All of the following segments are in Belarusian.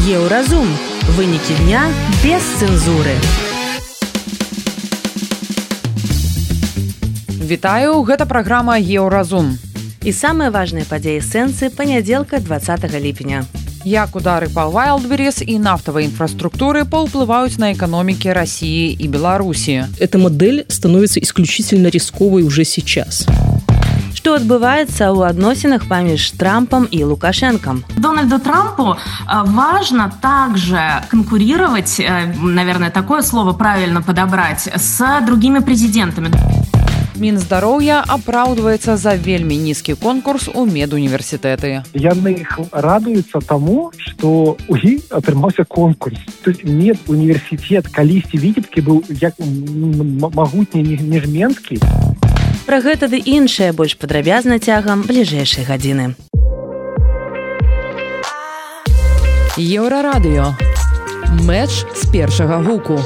Еўразум. Вынікі дня без цэнзуры. Вітаю, гэта праграма Еўразум. І самыя важныя падзеі сэнсы панядзелка 20 ліпеня. Як удары па Wildberries і нафтавай інфраструктуры паўплываюць на экономікі России и Беларуси. Эта модель становится исключительно рисковой уже сейчас. Что адбываецца ў адносінах паміж Трампом и Лукашенком? Дональду Трампу важно также конкурировать, наверное, такое слово правильно подобрать, с другими президентами. Мінздароўя апраўдваецца за вельмі нізкі конкурс у медуніверсітэты. Яны радуюцца таму, што у іх атрымаўся конкурс. То есть медуніверсітэт калісьці Віцебскі быў як магутні Нежменскі. Пра гэта ды іншае больш падрабязна цягам бліжэйшай гадзіны. Еўрарадыё. Мэч з першага гуку.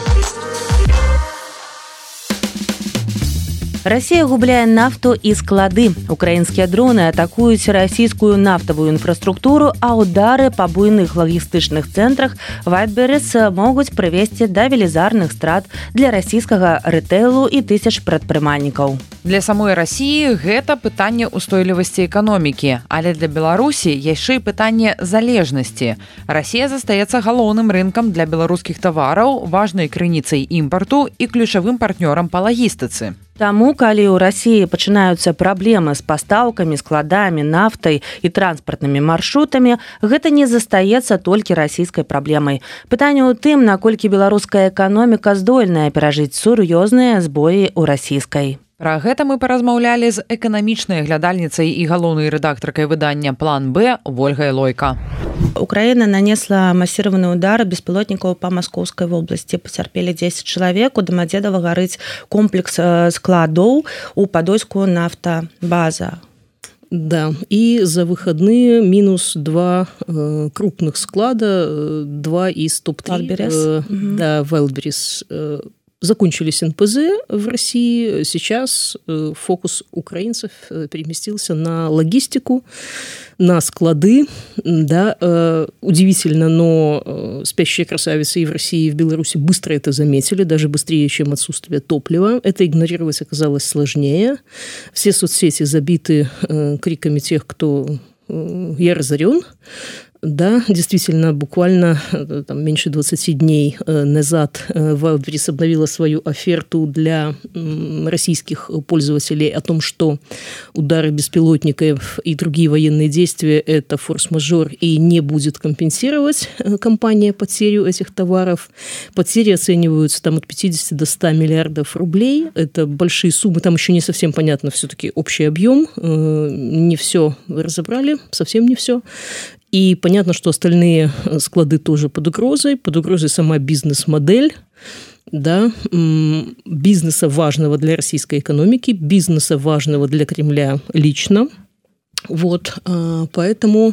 Россия губляе нафту і склады. Украінскія дроны атакуюць расійскую нафтавую інфраструктуру, а удары па буйных лагістычных цэнтрах Wildberries могуць прывесці да велізарных страт для расійскага рытэйлу і тысяч прадпрымальнікаў. Для самой России гэта пытанне устойлівасці эканомікі, але для Беларусі яшчэ і пытанне залежнасці. Россия застаецца галоўным рынкам для беларускіх тавараў, важнай крыніцай імпарту і ключавым партнёрам па лагістыцы. Таму, калі ў Расіі пачынаюцца праблемы з пастаўкамі, складамі, нафтай і транспартнымі маршрутамі, гэта не застаецца толькі расійскай праблемай. Пытанне ў тым, наколькі беларуская эканоміка здольная перажыць сур'ёзныя збоі ў расійскай. Пра гэта мы паразмаўлялі з эканамічнай глядальніцай і галоўнай рэдактаркай выдання «План Б» Ольгай Лойка. Украина нанесла массированный удар беспилотников по Московской области. Потерпели 10 человек. У Домодедова горит комплекс складов у Подольскую нафтобаза. Да, и за выходные минус 2 крупных склада, 2 из топ-3 Wildberries. Закончились НПЗ в России. Сейчас фокус украинцев переместился на логистику, на склады. Да, удивительно, но спящие красавицы и в России, и в Беларуси быстро это заметили, даже быстрее, чем отсутствие топлива. Это игнорировать оказалось сложнее. Все соцсети забиты криками тех, кто «я разорен». Да, действительно, буквально там, меньше 20 дней назад Wildberries обновила свою оферту для российских пользователей о том, что удары беспилотников и другие военные действия – это форс-мажор и не будет компенсировать компания потерю этих товаров. Потери оцениваются там, от 50 до 100 миллиардов рублей. Это большие суммы, там еще не совсем понятно все-таки общий объем. Не все разобрали, совсем не все. И понятно, что остальные склады тоже под угрозой сама бизнес-модель, да, бизнеса важного для российской экономики, бизнеса важного для Кремля лично. Вот, поэтому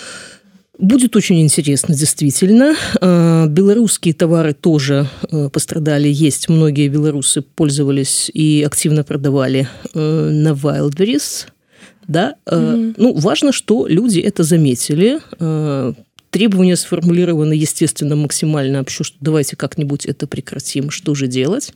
будет очень интересно, действительно. Белорусские товары тоже пострадали. Есть многие белорусы пользовались и активно продавали на Wildberries. Да? Ну, важно, что люди это заметили. Требования сформулированы, естественно, максимально общу, что давайте как-нибудь это прекратим, что же делать.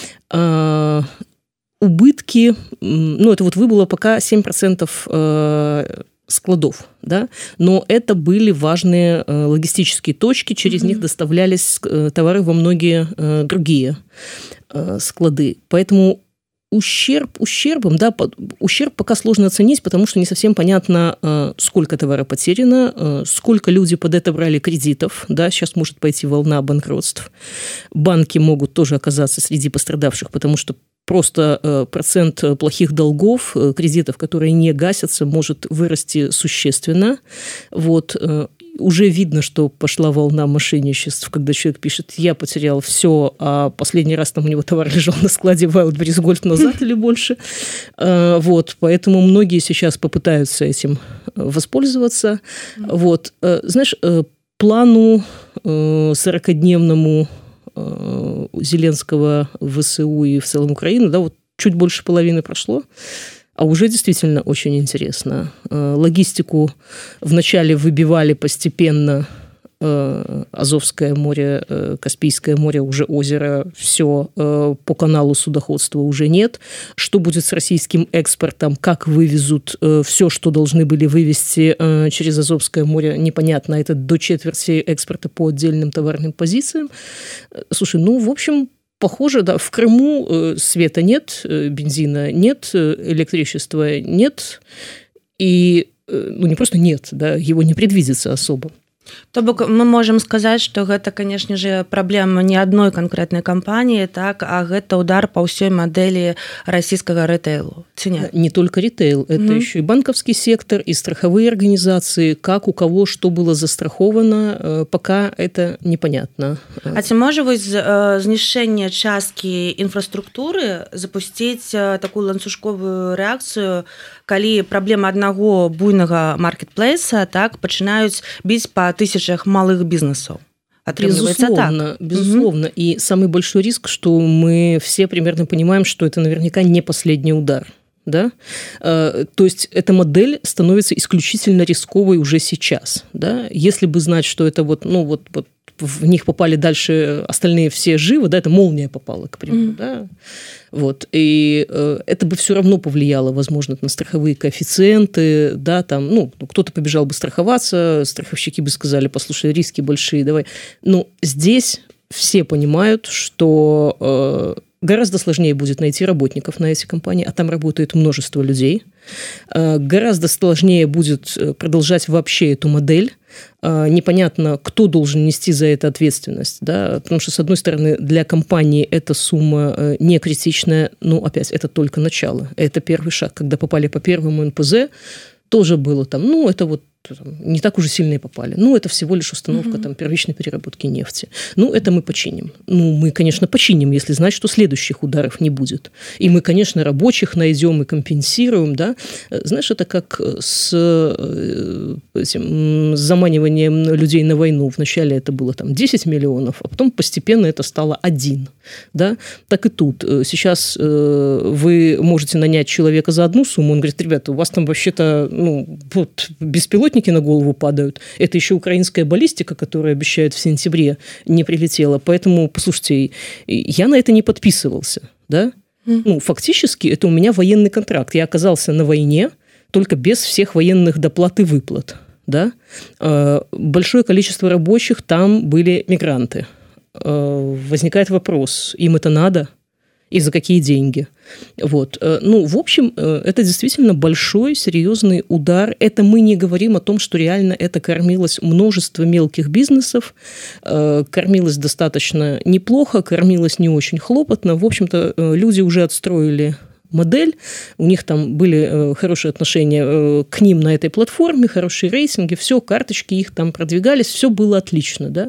Убытки, ну, это вот выбыло пока 7% складов, да? Но это были важные логистические точки, через них доставлялись товары во многие другие склады. Поэтому ущербом, да, ущерб пока сложно оценить, потому что не совсем понятно, сколько товара потеряно, сколько люди под это брали кредитов, да, сейчас может пойти волна банкротств. Банки могут тоже оказаться среди пострадавших, потому что просто процент плохих долгов, кредитов, которые не гасятся, может вырасти существенно. Вот. Уже видно, что пошла волна мошенничеств, когда человек пишет: я потерял все, а последний раз там у него товар лежал на складе Wildberries год назад или больше. Вот, поэтому многие сейчас попытаются этим воспользоваться. Вот. Знаешь, плану 40-дневному Зеленского в ВСУ и в целом Украины, да, вот чуть больше половины прошло. А уже действительно очень интересно. Логистику вначале выбивали постепенно Азовское море, Каспийское море, уже озеро, все, по каналу судоходства уже нет. Что будет с российским экспортом, как вывезут все, что должны были вывести через Азовское море, непонятно. Это до четверти экспорта по отдельным товарным позициям. Слушай, в общем, похоже, да, в Крыму света нет, бензина нет, электричества нет, и, не просто нет, да, его не предвидится особо. То бок мы можем сказаць, што гэта, канешне же, праблема не адной канкрэтнай кампаніі, так, а гэта удар па ўсёй мадэлі расійскага рэтэйлу. Ці не? Не только ритейл, это еще и банковский сектор, и страховые организации, как у кого что было застраховано, пока это непонятно. А ці можа вось знішчэнне часткі інфраструктуры запусціць такую ланцужковую рэакцыю, калі праблема аднаго буйнага маркетплейса, так, пачынаюць біць па тысячах малых бизнесов. Безусловно, безусловно. И самый большой риск, что мы все примерно понимаем, что это наверняка не последний удар. Да? То есть эта модель становится исключительно рисковой уже сейчас. Да? Если бы знать, что это вот в них попали дальше остальные все живы, да, это молния попала, к примеру, да, вот, и это бы все равно повлияло, возможно, на страховые коэффициенты, да, там, кто-то побежал бы страховаться, страховщики бы сказали, послушай, риски большие, давай, но здесь все понимают, что гораздо сложнее будет найти работников на эти компании, а там работает множество людей. Гораздо сложнее будет продолжать вообще эту модель. Непонятно, кто должен нести за это ответственность. Да? Потому что, с одной стороны, для компании эта сумма не критичная, но, опять, это только начало. Это первый шаг. Когда попали по первому НПЗ, тоже было там, это вот не так уже сильно и попали. Это всего лишь установка там, первичной переработки нефти. Это мы починим. Мы, конечно, починим, если знать, что следующих ударов не будет. И мы, конечно, рабочих найдем и компенсируем. Да? Знаешь, это как с заманиванием людей на войну. Вначале это было там 10 миллионов, а потом постепенно это стало 1. Да? Так и тут. Сейчас вы можете нанять человека за одну сумму, он говорит, ребята, у вас там вообще-то беспилотники на голову падают. Это еще украинская баллистика, которая обещают в сентябре, не прилетела. Поэтому, послушайте, я на это не подписывался. Да? Фактически, это у меня военный контракт. Я оказался на войне, только без всех военных доплат и выплат. Да? Большое количество рабочих там были мигранты. Возникает вопрос, им это надо? И за какие деньги? Вот. В общем, это действительно большой, серьезный удар. Это мы не говорим о том, что реально это кормилось множество мелких бизнесов, кормилось достаточно неплохо, кормилось не очень хлопотно. В общем-то, люди уже отстроили модель, у них там были хорошие отношения к ним на этой платформе, хорошие рейтинги, все, карточки их там продвигались, все было отлично, да.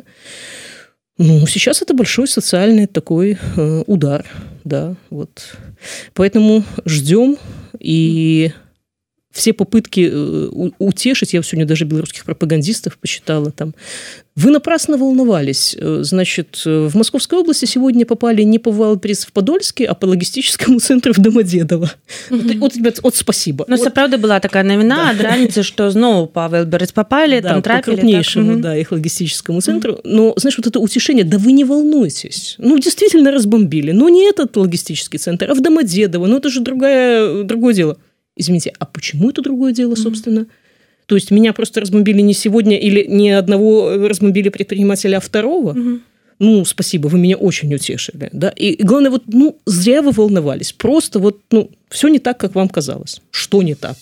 Сейчас это большой социальный такой удар, да, вот. Поэтому ждем, и все попытки утешить, я сегодня даже белорусских пропагандистов почитала там, вы напрасно волновались. Значит, в Московской области сегодня попали не по Вайлдберрис в Подольске, а по логистическому центру в Домодедово. Ребят, спасибо. Правда, была такая новина от раницы, что снова по Вайлдберрис попали, там трапили. По крупнейшему, да, их логистическому центру. Но, знаешь, вот это утешение, да вы не волнуйтесь. Действительно разбомбили. Но не этот логистический центр, а в Домодедово. Это же другое дело. Извините, а почему это другое дело, собственно? То есть меня просто разбомбили не сегодня или не одного разбомбили предпринимателя, а второго? Спасибо, вы меня очень утешили. Да? И главное, зря вы волновались. Просто все не так, как вам казалось. Что не так?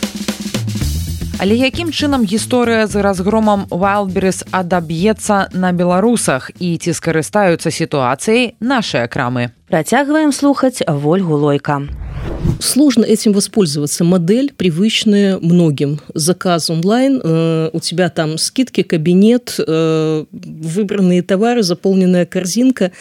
Але якім чынам гісторыя з разгромам Wildberries адаб'ецца на беларусах і ці скарыстаюцца сітуацыяй нашыя крамы? Працягваем слухаць Вольгу Лойка. Сложно этим воспользоваться. Модель привычная многим. Заказ онлайн, у тебя там скидки, кабинет, выбранные товары, заполненная корзинка.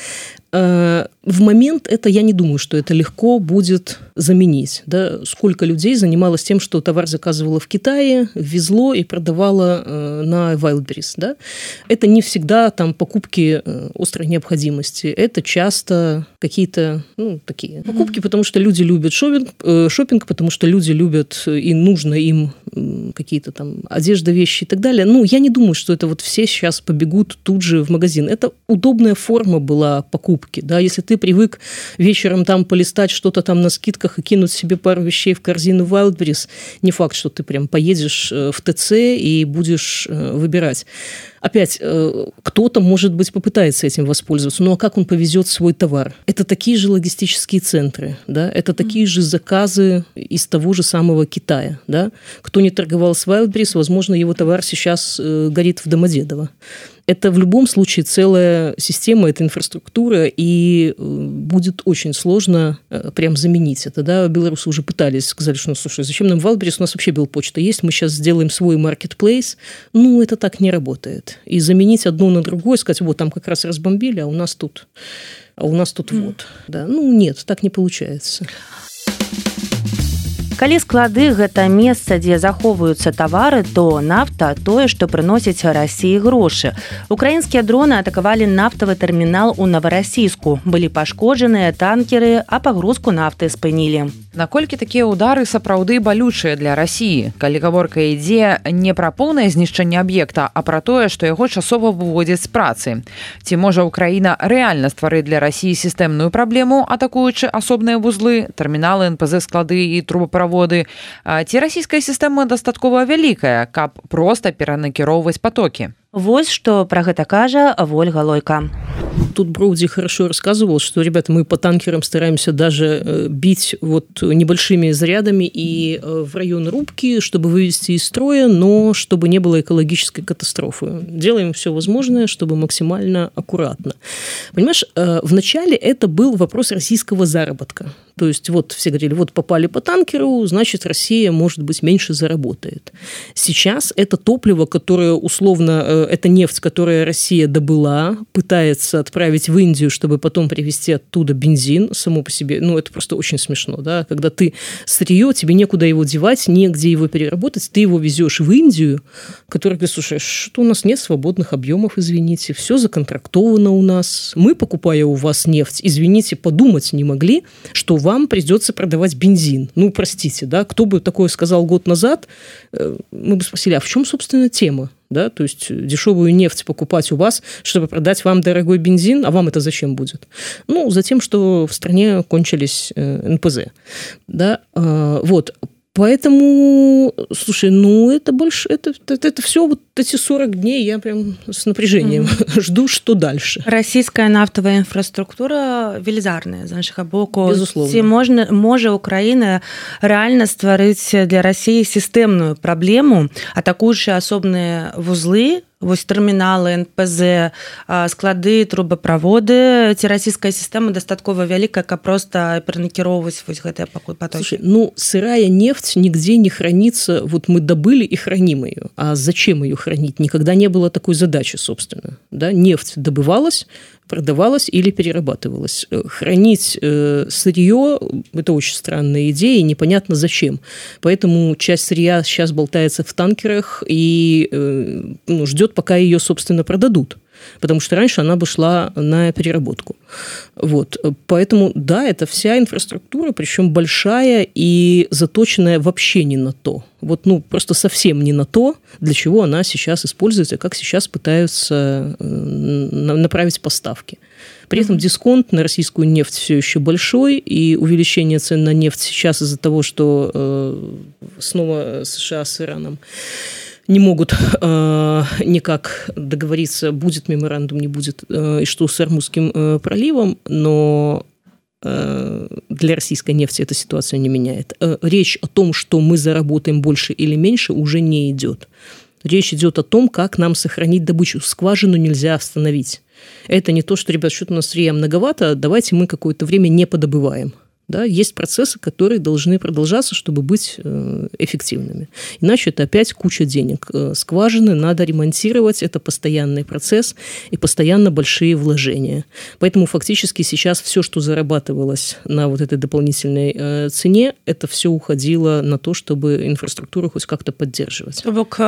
В момент это, я не думаю, что это легко будет заменить. Да? Сколько людей занималось тем, что товар заказывало в Китае, везло и продавало на Wildberries. Да? Это не всегда там покупки острой необходимости. Это часто какие-то такие покупки, потому что люди любят шопинг, потому что люди любят и нужно им какие-то там одежда, вещи и так далее. Я не думаю, что это вот все сейчас побегут тут же в магазин. Это удобная форма была покупки, да, если ты привык вечером там полистать что-то там на скидках и кинуть себе пару вещей в корзину Wildberries, не факт, что ты прям поедешь в ТЦ и будешь выбирать. Опять, кто-то, может быть, попытается этим воспользоваться, а как он повезет свой товар? Это такие же логистические центры, да? Это такие же заказы из того же самого Китая. Да? Кто не торговал с Wildberries, возможно, его товар сейчас горит в Домодедово. Это в любом случае целая система, это инфраструктура, и будет очень сложно прям заменить это. Да? Белорусы уже пытались, сказали, что, слушай, зачем нам Wildberries, у нас вообще Белпочта есть, мы сейчас сделаем свой маркетплейс. Это так не работает. И заменить одно на другое, сказать, вот там как раз разбомбили, а у нас тут вот. Да? Нет, так не получается. Калі склады гэта месца, дзе захоўваюцца тавары, то нафта тое, што прыносіць Расіі грошы. Украінскія дроны атакавалі нафтавы тэрмінал у Новароссийску. Былі пашкоджаныя танкеры, а пагрузку нафты спынілі. Наколькі такія ўдары сапраўды балючыя для Расіі, калі гаворка ідзе не пра поўнае знішчэнне аб'екта, а пра тое, што яго часова выводзяць з працы. Ці можа Украіна рэальна стварыць для Расіі сістэмную праблему, атакуючы асобныя вузлы, тэрміналы, НПЗ, склады і трубаправоды? Ці расійская сістэма дастаткова вялікая, каб проста перанакіроўваць потокі? Вось што пра гэта кажа Вольга Лойка. Тут Броуди хорошо рассказывал, что, ребята, мы по танкерам стараемся даже бить вот небольшими зарядами и в район рубки, чтобы вывести из строя, но чтобы не было экологической катастрофы. Делаем все возможное, чтобы максимально аккуратно. Понимаешь, вначале это был вопрос российского заработка. То есть вот все говорили, вот попали по танкеру, значит, Россия, может быть, меньше заработает. Сейчас это топливо, которое условно, это нефть, которую Россия добыла, пытается отправить в Индию, чтобы потом привезти оттуда бензин само по себе. Это просто очень смешно, да? Когда ты сырье, тебе некуда его девать, негде его переработать, ты его везешь в Индию, которая говорит, слушай, что у нас нет свободных объемов, извините, все законтрактовано у нас, мы, покупая у вас нефть, извините, подумать не могли, что вам придется продавать бензин. Простите, да, кто бы такое сказал год назад, мы бы спросили, а в чем, собственно, тема? Да, то есть дешевую нефть покупать у вас, чтобы продать вам дорогой бензин, а вам это зачем будет? Затем, что в стране кончились НПЗ. Да, вот. Поэтому, слушай, это больше, это все вот эти 40 дней я прям с напряжением жду, что дальше. Российская нафтовая инфраструктура велізарная з нашага боку. Безусловно. Ці можа Украина реально стварыць для России системную проблему, атакуючы асобныя вузлы, вось тэрміналы, НПЗ, склады, трубаправоды, ці расійская сістэма дастаткова вялікая, каб проста перанакіроўваць вось гэтыя потокі. Слушай, сырая нефть нигде не хранится, вот мы добыли и храним ее. А зачем ее хранить? Никогда не было такой задачи, собственно. Да? Нефть добывалась, продавалась или перерабатывалась. Хранить сырье – это очень странная идея, и непонятно зачем. Поэтому часть сырья сейчас болтается в танкерах и ждет, пока ее, собственно, продадут. Потому что раньше она бы шла на переработку. Вот. Поэтому, да, это вся инфраструктура, причем большая и заточенная вообще не на то. Вот, просто совсем не на то, для чего она сейчас используется, как сейчас пытаются направить поставки. При этом дисконт на российскую нефть все еще большой, и увеличение цен на нефть сейчас из-за того, что снова США с Ираном не могут никак договориться, будет меморандум, не будет, и что с Ормузским проливом, но для российской нефти эта ситуация не меняет. Речь о том, что мы заработаем больше или меньше, уже не идет. Речь идет о том, как нам сохранить добычу. Скважину нельзя остановить. Это не то, что, ребят, что-то у нас сырья многовато, давайте мы какое-то время не подобываем. Да, есть процессы, которые должны продолжаться, чтобы быть эффективными. Иначе это опять куча денег. Скважины надо ремонтировать, это постоянный процесс и постоянно большие вложения. Поэтому фактически сейчас все, что зарабатывалось на вот этой дополнительной цене, это все уходило на то, чтобы инфраструктуру хоть как-то поддерживать.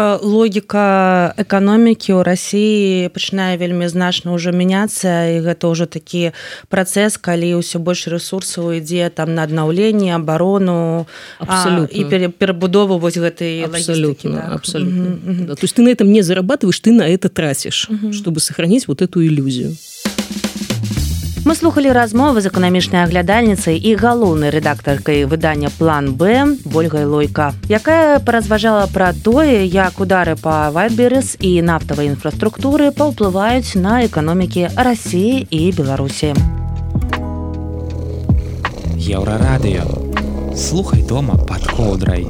Логика экономики у России начинает вельми значно уже меняться, и это уже такой процесс, когда все больше ресурсов идет там на аднаўленне, абарону і перабудову вось гэтай лагістыкі. Абсолютно. Да, то есть ты на этом не зарабатываешь, ты на это тратишь, чтобы сохранить вот эту иллюзию. Мы слухали размовы з эканамічнай аглядальніцай і галоўнай рэдактаркай выдання «План Б» Ольгай Лойка, якая паразважала пра тое, як удары па Wildberries і нафтавай інфраструктуры паўплываюць на эканомікі Расіі і Беларусі. Еўрарадыё. Слухай дома пад коўдрай.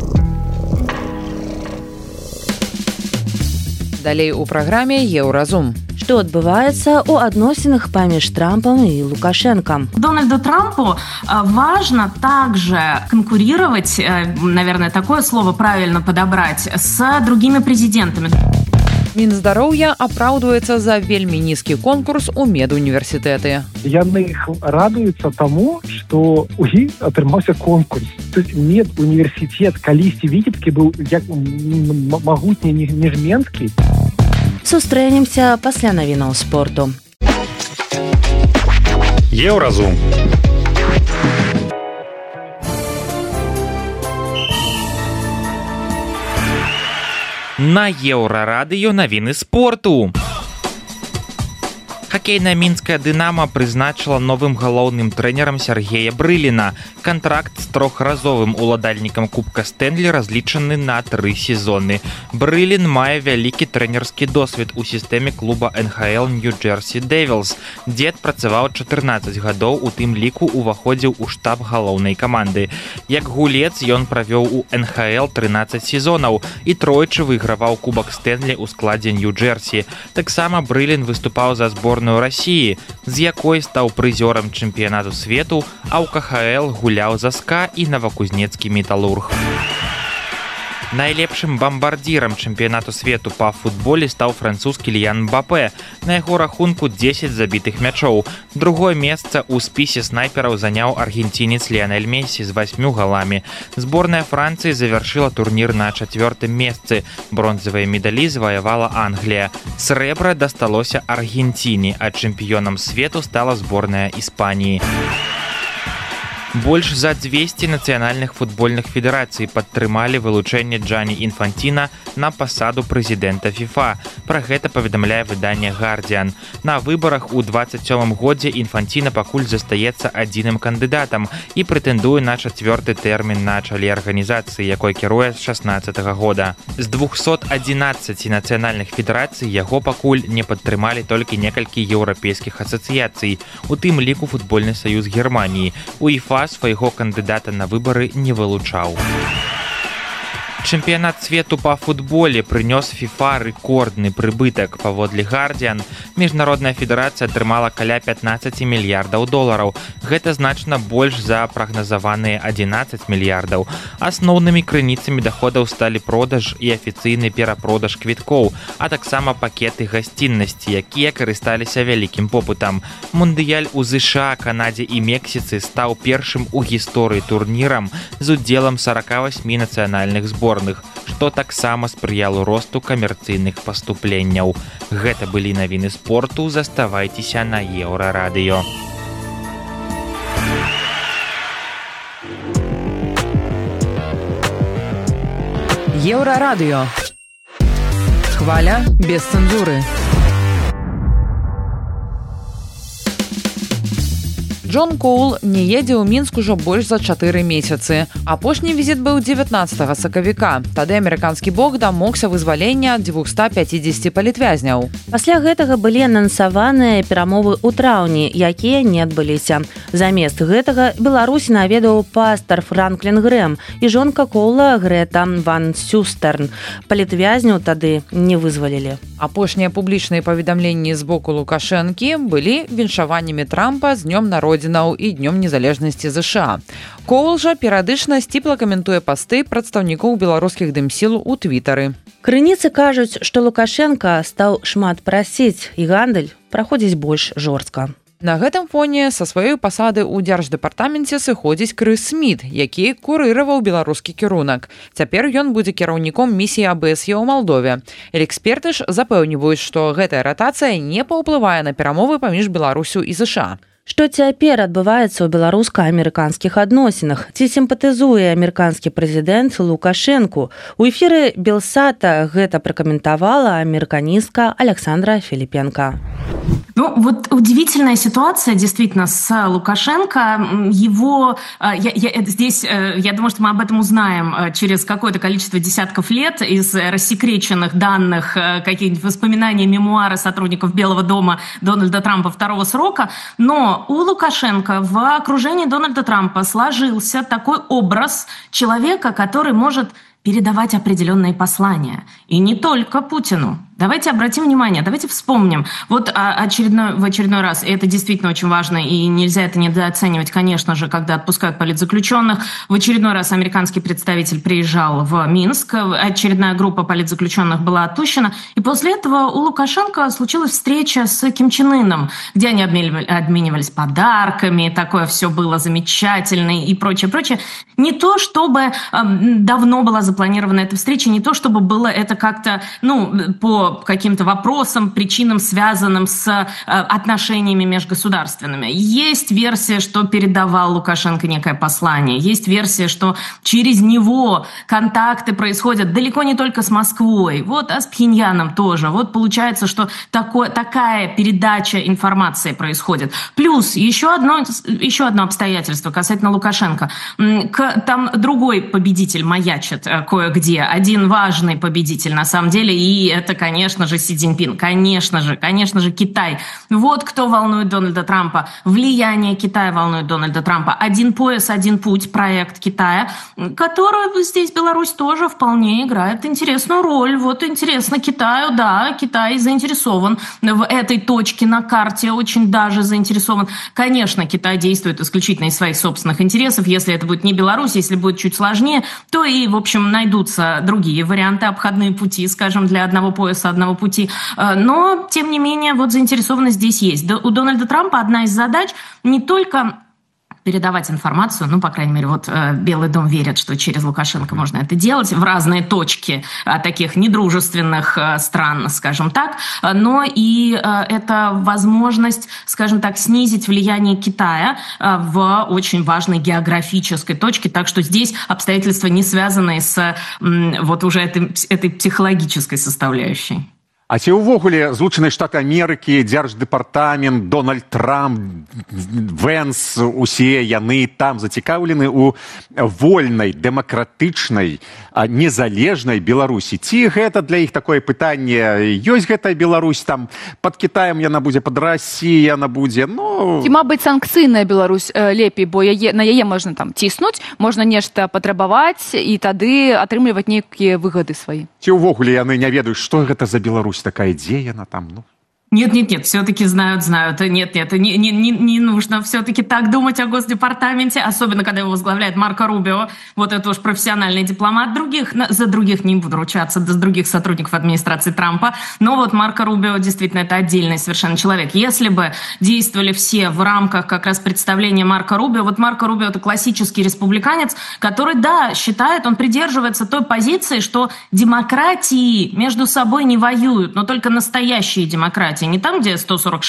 Далей у праграме «Еўразум». Что адбываецца ў адносінах паміж Трампом и Лукашенко? Дональду Трампу важно также конкурировать, наверное, такое слово правильно подобрать, с другими президентами. Мінздароўя апраўдваецца за вельмі нізкі конкурс у медуніверсітэты. Яны радуюцца таму, што у іх атрымаўся конкурс. То есть медуніверсітэт калісьці віцебскі быў як магутні ніжменскі. Сустрэнемся пасля навінаў спорту. Еўразум. На Еўрарадыё навіны спорту. Хакейная мінская «Дынамо» прызначыла новым галоўным трэнерам Сергея Брыліна. Кантракт з трохразовым уладальнікам Кубка Стэнлі разлічаны на 3 сезоны. Брылін мае вялікі трэнерскі досвед у сістэме клуба НХЛ Нью-Джерсі Дэвілс, дзе адпрацаваў 14 гадоў, у тым ліку уваходзіў у штаб галоўнай каманды. Як гулец ён правёў у НХЛ 13 сезонаў і тройчы выйграваў Кубак Стэнлі ў складзе Нью-Джерсі. Таксама Брылін выступаў за зборную России, з якой стаў прызёрам чэмпіянату свету, а ў КХЛ гуляў за СКА і Новакузнецкі металург. Найлепшым бамбардзірам чэмпіянату свету па футболе стаў французскі Кіліян Мбапэ. На яго рахунку 10 забітых мячоў. Другое месца ў спісе снайпераў заняў аргенцінец Ліанель Мессі з 8 галамі. Зборная Францыі завяршыла турнір на 4-м месцы. Бронзавыя медалі заваявала Англія. Срэбра дасталося Аргенціне, а чэмпіёнам свету стала зборная Іспаніі. Больш за 200 нацыянальных футбольных федэрацый падтрымалі вылучэнне Джані Інфанціна на пасаду прэзідэнта ФІФА. Пра гэта паведамляе выданне «Гардзіан». На выбарах у 27-м годзе Інфанціна пакуль застаецца адзіным кандыдатам і прэтэндуе на 4-ты тэрмін на чале арганізацыі, якой кіруе з 16-го года. З 211 нацыянальных федэрацый яго пакуль не падтрымалі толькі некалькі еўрапейскіх асацыяцый, у тым ліку футбольны саюз Германіі. УЕФА свайго кандыдата на выбары не вылучаў. Чэмпіянат свету па футболе прынёс ФІФА рэкордны прыбытак. Паводле «Гардзіан», міжнародная федэрацыя атрымала каля 15 мільярдаў долараў. Гэта значна больш за прагназаваныя 11 мільярдаў. Асноўнымі крыніцамі даходаў сталі продаж і афіцыйны перапродаж квіткоў, а таксама пакеты гасціннасці, якія карысталіся вялікім попытам. Мундыяль у ЗША, Канадзе і Мексіцы стаў першым у гісторыі турнірам з удзелам 48 нацыянальных зборных, што таксама спрыяло росту камерцыйных паступленняў. Гэта былі навіны спорту, заставайцеся на Еўрарадыё. Еўрарадыё. Хваля без цэнзуры. Джон Коул не едзе ў Мінск ужо больш за 4 месяцы. Апошні візіт быў 19 сакавіка. Тады амерыканскі бок дамогся вызвалення 250 палітвязняў. Пасля гэтага былі анансаваныя перамовы ў траўні, якія не адбыліся. Замест гэтага Беларусь наведаў пастар Франклін Грэм і жонка Коула Грэта Ван Сюстерн. Палітвязняў тады не вызвалілі. Апошнія публічныя паведамленні з боку Лукашэнкі былі віншаваннямі Трампа з днём народзінаў і днём незалежнасці ЗША. Коул жа перыядычна сціпла каментуе пасты прадстаўнікоў беларускіх дымсіл у твітары. Крыніцы кажуць, што Лукашенка стаў шмат прасіць і гандаль праходзіць больш жорстка. На гэтым фоне са сваёй пасады ў дзярждэпартаменце сыходзіць Крыс Сміт, які курыраваў беларускі кірунак. Цяпер ён будзе кіраўніком місіі АБСЕ ў Малдове. Эксперты ж запэўніваюць, што гэтая ратацыя не паўплывае на перамовы паміж Беларусю і ЗША. Што цяпер адбываецца ў беларуска-амерыканскіх адносінах? Ці сімпатызуе амерыканскі прэзідэнт Лукашэнку? У эфіры Белсата гэта пракаментавала амерыканістка Александра Филипенко. Ну, вот удивительная ситуация, действительно, с Лукашенко. Его, я думаю, что мы об этом узнаем через какое-то количество десятков лет из рассекреченных данных, какие-нибудь воспоминания, мемуары сотрудников Белого дома Дональда Трампа второго срока. Но у Лукашенко в окружении Дональда Трампа сложился такой образ человека, который может передавать определенные послания. И не только Путину. Давайте обратим внимание, давайте вспомним. Вот в очередной раз, и это действительно очень важно, и нельзя это недооценивать, конечно же, когда отпускают политзаключенных. В очередной раз американский представитель приезжал в Минск, очередная группа политзаключенных была отпущена, и после этого у Лукашенко случилась встреча с Ким Чен Ыном, где они обменивались подарками, такое все было замечательно и прочее, прочее. Не то, чтобы давно была запланирована эта встреча, не то, чтобы было это как-то, по каким-то вопросам, причинам, связанным с отношениями межгосударственными. Есть версия, что передавал Лукашенко некое послание. Есть версия, что через него контакты происходят далеко не только с Москвой, а с Пхеньяном тоже. Вот получается, что такая передача информации происходит. Плюс еще одно обстоятельство касательно Лукашенко. Там другой победитель маячит кое-где. Один важный победитель, на самом деле, и это, конечно же, Си Цзиньпин, конечно же, Китай. Вот кто волнует Дональда Трампа. Влияние Китая волнует Дональда Трампа. «Один пояс, один путь» проект Китая, который здесь Беларусь тоже вполне играет интересную роль. Вот интересно Китаю, да, Китай заинтересован в этой точке на карте, очень даже заинтересован. Конечно, Китай действует исключительно из своих собственных интересов. Если это будет не Беларусь, если будет чуть сложнее, то и, в общем, найдутся другие варианты, обходные пути, скажем, для одного пояса, одного пути. Но, тем не менее, заинтересованность здесь есть. У Дональда Трампа одна из задач не только передавать информацию, по крайней мере, Белый дом верит, что через Лукашенко можно это делать в разные точки таких недружественных стран, скажем так, но и это возможность, скажем так, снизить влияние Китая в очень важной географической точке, так что здесь обстоятельства не связаны с уже этой психологической составляющей. А ці ўвогуле Злучаныя Штаты Амерыкі, Дзярждэпартамент, Дональд Трамп, Вэнс, усе яны там зацікаўлены ў вольнай, дэмакратычнай, незалежнай Беларусі? Ці гэта для іх такое пытанне? Ёсць гэтая Беларусь там, пад Кітаем яна будзе, пад Расіяй яна будзе? Ці, мабыць, санкцыйная Беларусь лепей, бо на яе можна там ціснуць, можна нешта патрабаваць і тады атрымліваць нейкія выгады свае. Ці ўвогуле яны не ведаюць, што гэта за Беларусь такая, где она там, Нет, все-таки знают. Нет, не нужно все-таки так думать о Госдепартаменте, особенно когда его возглавляет Марко Рубио, это уж профессиональный дипломат. За других не буду ручаться, за других сотрудников администрации Трампа, но Марко Рубио действительно это отдельный совершенно человек. Если бы действовали все в рамках как раз представления Марко Рубио, Марко Рубио это классический республиканец, который, считает, он придерживается той позиции, что демократии между собой не воюют, но только настоящие демократии. Не там, где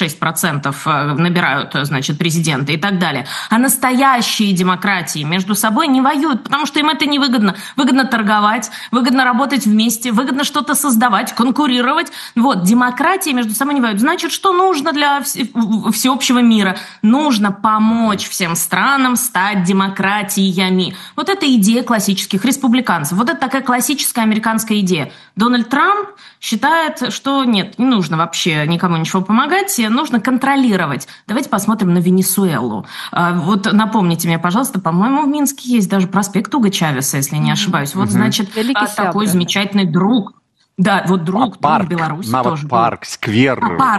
146% набирают, президенты и так далее, а настоящие демократии между собой не воюют, потому что им это невыгодно. Выгодно торговать, выгодно работать вместе, выгодно что-то создавать, конкурировать. Демократии между собой не воюют. Значит, что нужно для всеобщего мира? Нужно помочь всем странам стать демократиями. Это идея классических республиканцев. Это такая классическая американская идея. Дональд Трамп считает, что нет, не нужно вообще никому ничего помогать, нужно контролировать. Давайте посмотрим на Венесуэлу. Напомните мне, пожалуйста, по-моему, в Минске есть даже проспект Уго Чавеса, если не ошибаюсь. Значит, такой замечательный друг. Да, друг Беларуси тоже. Парк, сквер.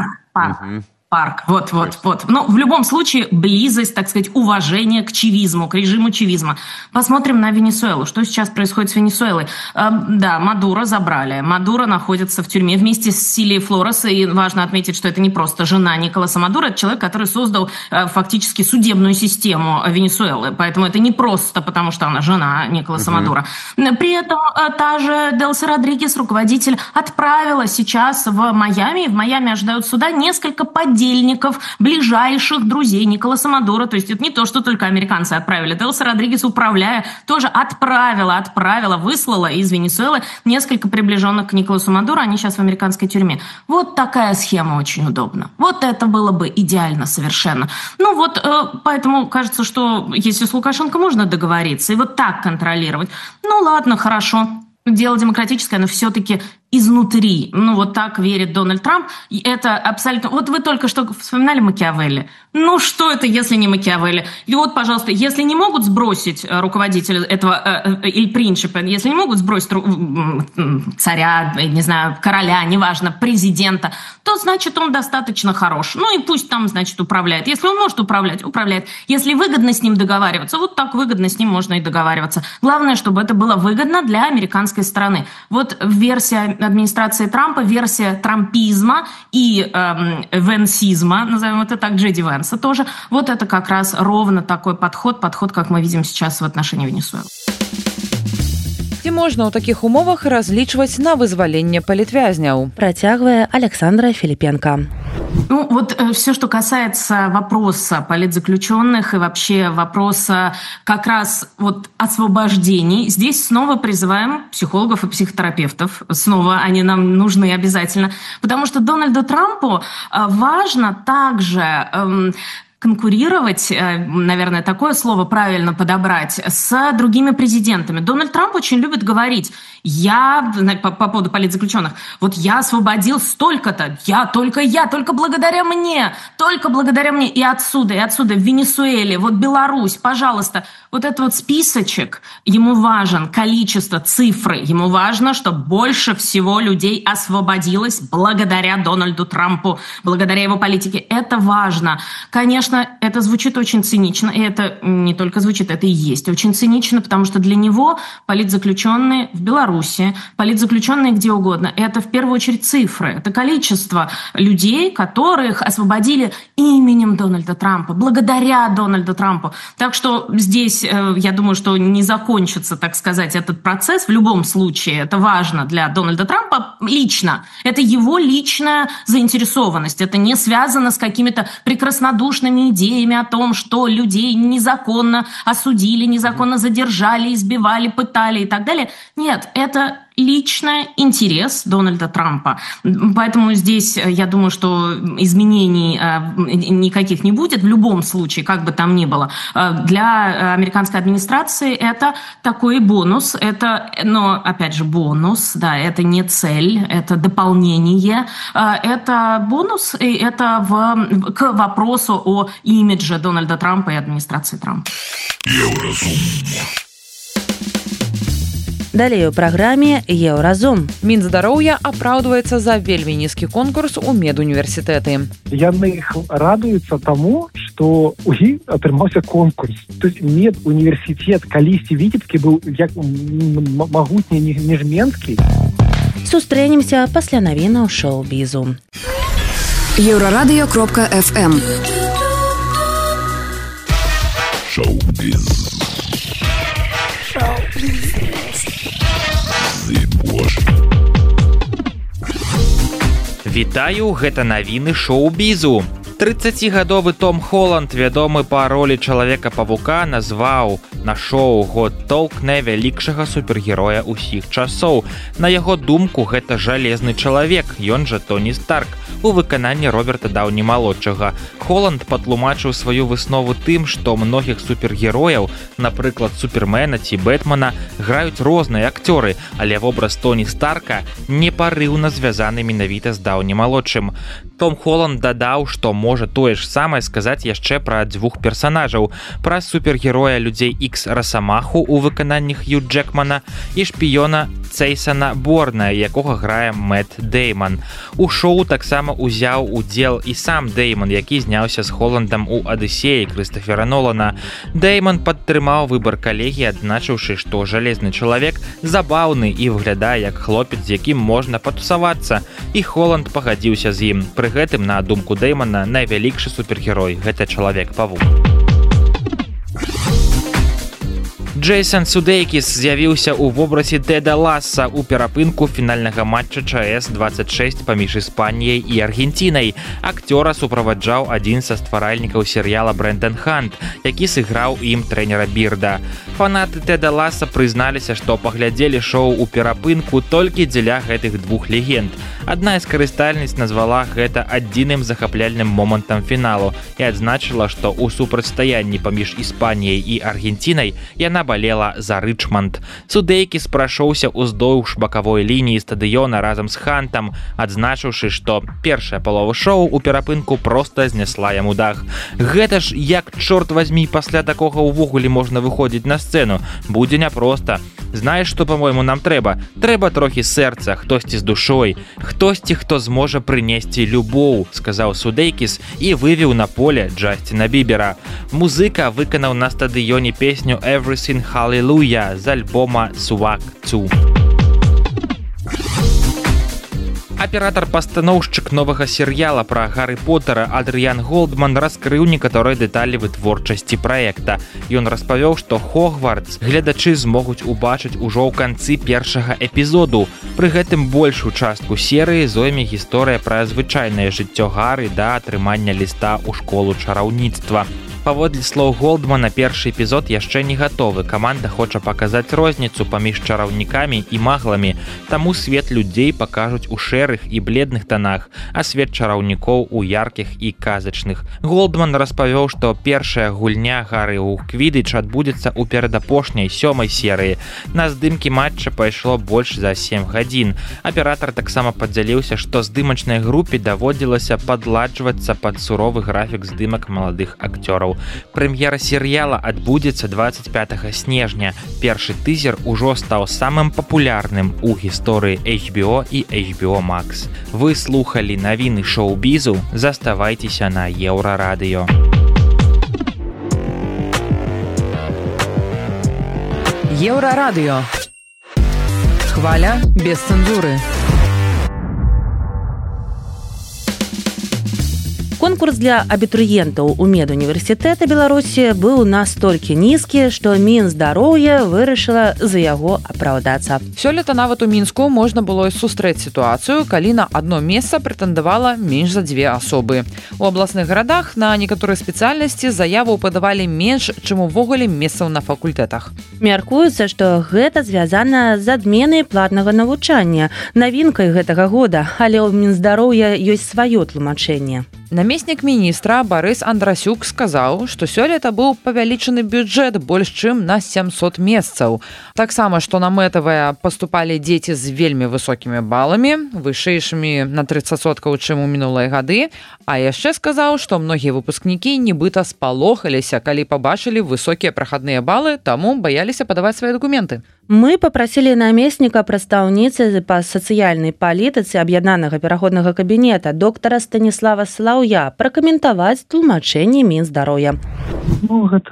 Парк. В любом случае, близость, так сказать, уважение к чивизму, к режиму чивизма. Посмотрим на Венесуэлу. Что сейчас происходит с Венесуэлой? Мадуро забрали. Мадуро находится в тюрьме вместе с Силией Флорес. И важно отметить, что это не просто жена Николаса Мадуро, это человек, который создал фактически судебную систему Венесуэлы. Поэтому это не просто потому, что она жена Николаса Мадуро. При этом та же Делси Родригес, руководитель, отправила сейчас в Майами. В Майами ожидают суда несколько поддержек подельников, ближайших друзей Николаса Мадуро. То есть это не то, что только американцы отправили. Делси Родригес, управляя, тоже отправила, выслала из Венесуэлы несколько приближенных к Николасу Мадуро. Они сейчас в американской тюрьме. Вот такая схема очень удобна. Вот это было бы идеально совершенно. Ну вот, поэтому кажется, что если с Лукашенко можно договориться и вот так контролировать, ну ладно, хорошо. Дело демократическое, но все-таки изнутри. Ну, вот так верит Дональд Трамп. И это абсолютно... Вот вы только что вспоминали Макиавелли. Ну, что это, если не Макиавелли? И вот, пожалуйста, если не могут сбросить руководителя этого Иль Принчипе, если не могут сбросить царя, не знаю, короля, неважно, президента, то, значит, он достаточно хорош. Ну, и пусть там, значит, управляет. Если он может управлять, управляет. Если выгодно с ним договариваться, вот так выгодно с ним можно и договариваться. Главное, чтобы это было выгодно для американской стороны. Вот версия администрации Трампа, версия трампизма и венсизма, назовем это так, Джей Ди Венса тоже. Вот это как раз ровно такой подход, как мы видим сейчас в отношении Венесуэлы. Ці можна ў такіх умовах разлічваць на вызваленне палітвязняў? Працягвае Александра Филипенко. Ну, вот все, что касается вопроса политзаключенных и вообще вопроса как раз вот освобождений, здесь снова призываем психологов и психотерапевтов. Снова они нам нужны обязательно. Потому что Дональду Трампу важно также конкурировать, наверное, такое слово правильно подобрать, с другими президентами. Дональд Трамп очень любит говорить, по поводу политзаключенных, вот я освободил столько-то, только благодаря мне, и отсюда, в Венесуэле, вот Беларусь, пожалуйста. Вот этот вот списочек, ему важен количество, цифры, ему важно, чтобы больше всего людей освободилось благодаря Дональду Трампу, благодаря его политике. Это важно. Конечно, это звучит очень цинично, и это не только звучит, это и есть очень цинично, потому что для него политзаключенные в Беларуси, политзаключенные где угодно, это в первую очередь цифры, это количество людей, которых освободили именем Дональда Трампа, благодаря Дональду Трампу. Так что здесь, я думаю, что не закончится, так сказать, этот процесс. В любом случае, это важно для Дональда Трампа лично. Это его личная заинтересованность. Это не связано с какими-то прекраснодушными идеями о том, что людей незаконно осудили, незаконно задержали, избивали, пытали и так далее. Нет, это личный интерес Дональда Трампа. Поэтому здесь, я думаю, что изменений никаких не будет. В любом случае, как бы там ни было. Для американской администрации это такой бонус. Но, опять же, бонус, да, это не цель, это дополнение. Это бонус, и это к вопросу о имидже Дональда Трампа и администрации Трампа. Далее у праграме Еўразум. Мінздароўя апраўдваецца за вельмі нізкі конкурс у медуніверсітэты. Яны радуюцца таму, што у іх атрымаўся конкурс. То есть медуніверсітэт калісьці віцебскі быў як магутні ніжменскі. Сустрэнемся пасля навінаў шоу-бізу. Еўрарадыё.фм Шоу-біз. Вітаю, гэта навіны шоу-бізу. 30гадовы Том Холланд, вядомы па ролі Чалавека-павука, назваў на шоу «Год толк» найвялікшага супергероя ўсіх часоў. На яго думку, гэта жалезны чалавек, ён жа Тоні Старк, у выкананні Роберта Даўні-малодшага. Холланд патлумачыў сваю выснову тым, што многіх супергерояў, напрыклад, Супермена ці Бэтмена, граюць розныя акцёры, але вобраз Тоні Старка непарыўна звязаны менавіта з Даўні-малодшым. Том Холланд дадаў, што можа тое ж самае сказаць яшчэ пра дзвюх персанажаў, пра супергероя Людзей Ікс Расамаху у выкананні Хью Джэкмана і шпіёна Цейсана Борна, якога грае Мэтт Дэйман. У шоу таксама узяў удзел і сам Дэйман, які зняўся з Холландам у «Адысеі» Крыстафера Нолана. Дэйман падтрымаў выбар калегі, адзначыўшы, што жалезны чалавек забаўны і выглядае як хлопец, з якім можна патусавацца, і Холланд пагадзіўся з ім. Пры гэтым, на думку Дэймана, найвялікшы супергерой – гэта Чалавек-павук. Джейсон Судейкіс з'явіўся ў вобразе Теда Ласса ў перапынку фінальнага матча ЧС-26 паміж Іспаніяй і Аргенцінай. Акцёра суправаджаў адзін са стваральнікаў серыяла Брэндэн Хант, які сыграў ім трэнера Бірда. Фанаты Теда Ласса прызналіся, што паглядзелі шоу ў перапынку толькі дзеля гэтых двух легенд. Адна з карыстальніц назвала гэта адзіным захапляльным момантам фіналу і адзначыла, што ў супрацьстаянні паміж Іспаніяй і Аргенцінай яна балела за Рычманд. Судейкіс прайшоўся ўздоўж бакавой лініі стадыёна разам з Хантам, адзначыўшы, што першая палова шоу ў перапынку проста знясла яму дах. Гэта ж як, чорт вазьмі, пасля такога ўвогуле можна выходзіць на сцэну? Будзе няпроста. Знаеш, што, па-мойму, нам трэба? Трэба трохі сэрца, хтосьці з душой, хтосьці, хто зможа прынесці любоў, сказаў Судейкіс і вывеў на поле Джасціна Бібера. Музыка выканаў на стадыёне песню Everything Hallelujah з альбома Swag 2. Аператар-пастаноўшчык новага серыяла пра Гарры Поттера Адрыян Голдман раскрыў некаторыя дэталі вытворчасці праекта. Ён распавёў, што Хогвартс гледачы змогуць убачыць ужо ў канцы першага эпізоду. Пры гэтым большую частку серыі зойме гісторыя пра звычайнае жыццё Гары да атрымання ліста ў школу чараўніцтва. Паводле слоў Голдмана, першы эпізод яшчэ не гатовы. Каманда хоча паказаць розніцу паміж чараўнікамі і магламі, таму свет людзей пакажуць у шэрых і бледных танах, а свет чараўнікоў у яркіх і казачных. Голдман распавёў, што першая гульня Гары ў Квідыч адбудзецца ў перадапошняй 7-й серыі. На здымкі матча пайшло больш за 7 гадзін. Аператар таксама падзяліўся, што здымачнай групе даводзілася падладжвацца пад суровы графік здымак маладых акцёраў. Прэм'ера серыяла адбудзецца 25 снежня. Першы тызер ужо стаў самым папулярным у гісторыі HBO і HBO Max. Вы слухалі навіны шоу-бізу, заставайцеся на Еўрарадыё. Еўрарадыё. Хваля без цэнзуры. Конкурс для абітурыентаў у медуніверсітэта Беларусі быў настолькі нізкі, што Мінздароўя вырашыла за яго апраўдацца. Сёлета нават у Мінску можна было сустрэць сітуацыю, калі на адно месца прэтэндавала менш за 2 асобы. У абласных гарадах на некаторыя спецыяльнасці заяву падавалі менш, чым увогуле месцаў на факультэтах. Мяркуецца, што гэта звязана з адменай платнага навучання, навінкай гэтага года, але ў Мінздароўя ёсць сваё тлумачэнне. Намеснік міністра Барыс Андрасюк сказаў, што сёлета быў павялічаны бюджэт больш чым на 700 месцаў. Таксама, што на мэтавыя паступалі дзеці з вельмі высокімі баламі, вышэйшымі на 30%, чым у мінулыя гады, а яшчэ сказаў, што многія выпускнікі нібыта спалохаліся, калі пабачылі высокія прахадныя балы, таму баяліся падаваць свае дакументы. Мы папрасілі намесніка прадстаўніцы па сацыяльнай палітыцы аб'яднанага пераходнага кабінета доктара Станіслава Слаўя пракаментаваць тлумачэнне Мінздароўя. Ну, гэта,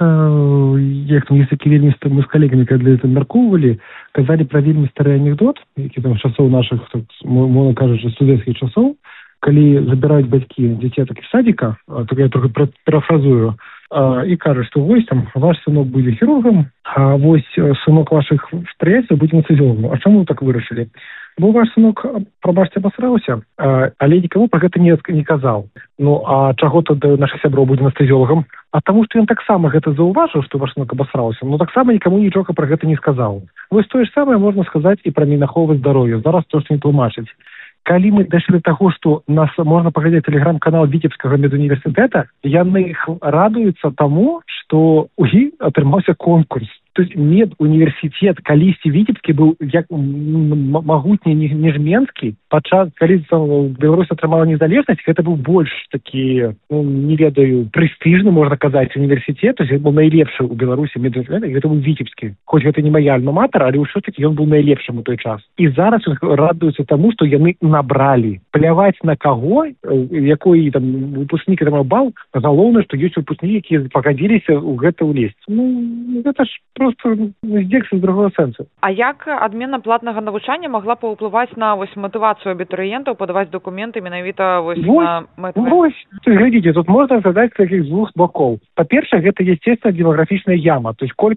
як там, языкі вельмі мы з калегамі, калі гэта мяркоўвалі, казалі пра вельмі стары анекдот, які там часоў нашых, можна кажучы, студэнцкіх часоў, калі забіраюць бацькі дзіцятак з садіка, так я трохі парафразую, і кажа, што вось там ваш сынок будзе хірургам, а вось сынок вашых прыяцеляў будзе анестэзіёлагам. А чаму так вырашылі? Бо ваш сынок, прабачце, абасраўся, але нікому пра гэта не казаў. Ну, а чаго тады наша сябро будзе анестэзіёлагам? А таму, што ён таксама гэта заўважыў, што ваш сынок абасраўся, но таксама нікому нічога пра гэта не сказаў. Вось тое ж самае можна сказаць і пра Мінаховы здароўя. Зараз то, што не тлумачыць. Калі мы дайшлі да таго, што нас можна паглядзець тэлеграм-канал Віцебскага медуніверсітэта, яны радуюцца таму, што у іх атрымаўся конкурс. То есть медуніверсітэт калісьці Віцебскі быў як магутні ніжменскі. Падчас, калі Беларусь атрымала незалежнасць, гэта быў больш такі, не ведаю, прэстыжны, можна казаць, універсітэт. То есть ён быў найлепшы ў Беларусі медуніверсітэт, гэта быў Віцебскі. Хоць гэта не мая альма-матер, але ўсё-такі ён быў найлепшым у той час. І зараз радуюцца таму, што яны набралі. Пляваць на каго, якой там выпускнік атрымаў бал, галоўнае, што ёсць выпускнікі, якія пагадзіліся ў гэта ўлезць. Ну, гэта ж просто здзекся з другого сэнсу. А як адмена платнага навучання магла паўплываць на вось матывацыю абітурыентаў падаваць дакументы менавіта вось на мэтавыя? Вось, глядзіце, тут можна задаць такіх з двух бокоў. Па-першае, гэта естественно демаграфічная яма, то есть колькасць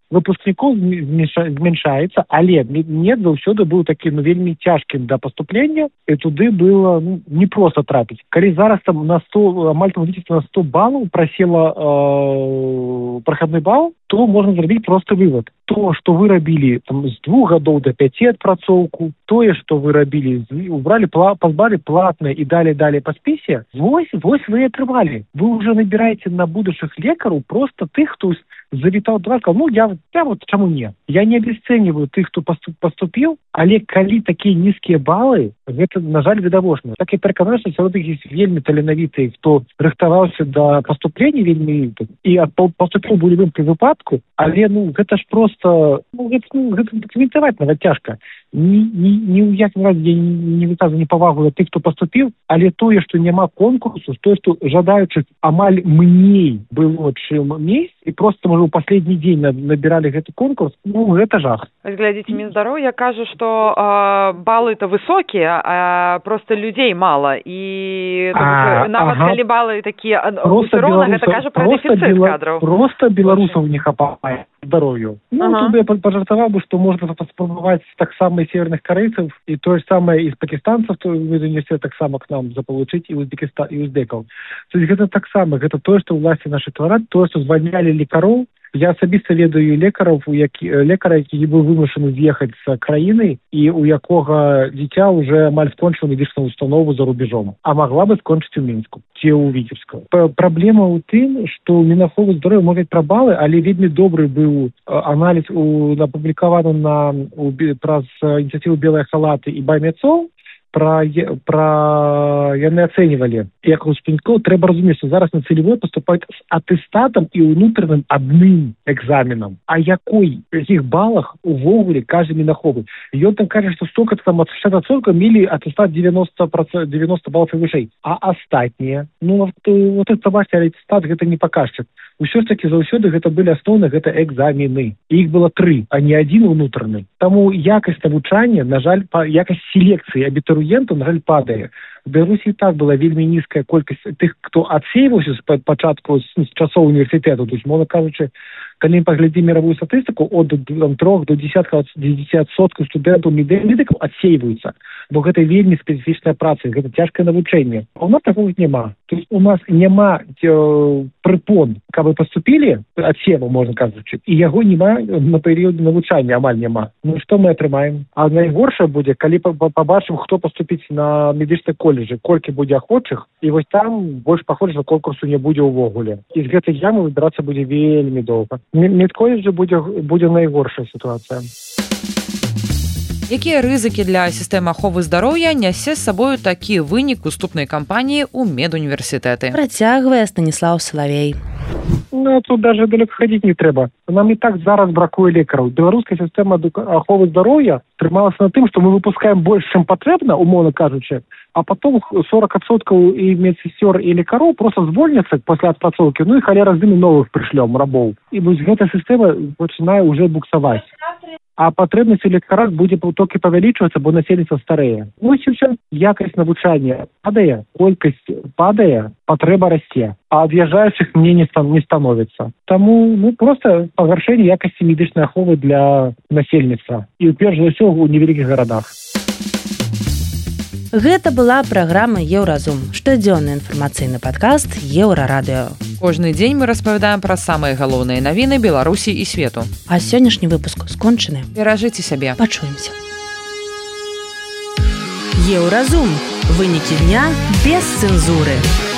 выпускнікоў змяншаецца, але мед заўсёды быў такі вельмі цяжкім да паступлення, і туды было не проста трапіць. Калі зараз там на 100, амаль там на 100 балаў прасела прахадны бал, то можна зрабіць просты вывод. То, што вы рабілі там, з 2 гадоў до 5 адпрацоўку, тое, што вы рабілі, убралі, пазбалі платнае і далей па спісе, вось вы атрымалі. Вы ўжо набіраеце на будучых лекараў проста тых, хто завітаў да вас, сказал, я вот чаму не? Я не абесцэньваю тых, хто паступіў, але калі такія нізкія балы, гэта, на жаль, відавочна. Так я пераканаю, што сярод іх ёсць вельмі таленавітыя, хто рыхтаваўся да паступлення вельмі і паступіў у любым выпадку, але гэта ж просто гэта дакументаваць нават цяжка. Ні ў якім разе я не выказваю непавагу да тых, хто паступіў, але тое, што няма конкурсу, тое, што жадаючых амаль меней было, чым месяц, і просто, можа, у последні дзень набіралі гэты конкурс, гэта жах. Глядзіце, Мінздароўя кажа, што балы-то высокія, а просто людзей мала. І нават калі балы такія, ўсё роўна гэта кажа пра дэфіцыт кадраў. Просто беларусаў не хапае здароўю. Тут я пажартаваў бы, што можна паспрабаваць таксама і северных карэйцаў, і тое ж самае і з пакістанцаў, то вы занесе таксама к нам запалучыць і узбекаў. То есть гэта таксама, гэта тое, што ўласці нашы твараць, тое, што звальнялі лекароў. Я асабіста ведаю лекараў, лекара, які быў вымушаны з'ехаць з краіны і у якога дзіця ўжо амаль скончыла медычную установу за рубежом, а магла бы скончыць у Мінску ці ў Віцебску. Праблема ў тым, што Мінаховы здароўя мовяць пра балы, але вельмі добры быў аналіз апублікаваны праз ініцыятыву «Белыя халаты» і «Баймецоў». Яны ацэньвалі, як выпускнікоў, трэба разумець, што зараз на цэлевой паступаюць з атэстатам і ўнутраным адным экзаменам. А якіх балах увогуле кажа Мінаховы? Ён там кажа, што столько там ад 60% мелі атэстат 90 балаў і вышэй. А астатнія? Бачыце, атэстат гэта не паказчык. Усё ж такі заўсёды гэта былі асноўныя гэта экзамены. Іх было 3, а не адзін унутраны. Таму якасць навучання, на жаль, якасць селекцыі абітурыентаў, на жаль, падае. В Беларусі так была вельмі нізкая колькасць тых, хто адсейваўся з пачатку з часоў універсітэту. То есть, мовна кажучы, калі паглядзім мировую статыстыку, ад 3 до 10% студэнтаў медыкаў адсейваюцца, бо гэта вельмі спецыфічная праца, гэта цяжкае навучанне. А у нас такого няма. То есть у нас няма прыпон, каб вы паступілі, адсеву, можна кажучы, і яго няма на перыяд навучання, амаль няма. Што мы атрымаем? А найгоршае будзе, калі пабачым, хто паступіць на медычны коледжы, колькі будзе ахвочых, і вось там больш паходжа, што конкурсу не будзе ўвогуле. І з гэтай ямы выбірацца будзе вельмі доўга. Медколеджы будзе найгоршая сітуацыя. Якія рызыкі для сістэмы аховы здароўя нясе з сабою такі вынік уступнай кампаніі ў медуніверсітэты? Працягвае Станіслаў Салавей. Тут даже далеко ходить не трэба. Нам і так зараз бракуе лекараў. Беларуская сістэма аховы здароўя трымалася на тым, што мы выпускаем больш, чым патрэбна, умоўна кажучы, а потом 40% і медсестёр і лекароў просто звольняцца пасля адпрацоўкі, і халера з імі новых прышлём рабоў. І вось гэта сістэма пачынае ўжо буксаваць. А патрэбнасць у лекарах будзе толькі павялічвацца, бо насельніцтва старэе. Вось і ўсё. Якасць навучання падае, колькасць падае, патрэба расце, а ад'язджаючых мне не становіцца. Таму просто пагаршэнне якасці медычнай аховы для насельніцтва. І перш за ўсё у невялікіх гарадах. Гэта была праграма «Еўразум», штодзённы інфармацыйны падкаст Еўрарадыё. Кожны дзень мы распавядаем пра самыя галоўныя навіны Беларусі і свету. А сённяшні выпуск скончаны. Беражыце сябе. Пачуемся. Еўразум. Вынікі дня без цэнзуры.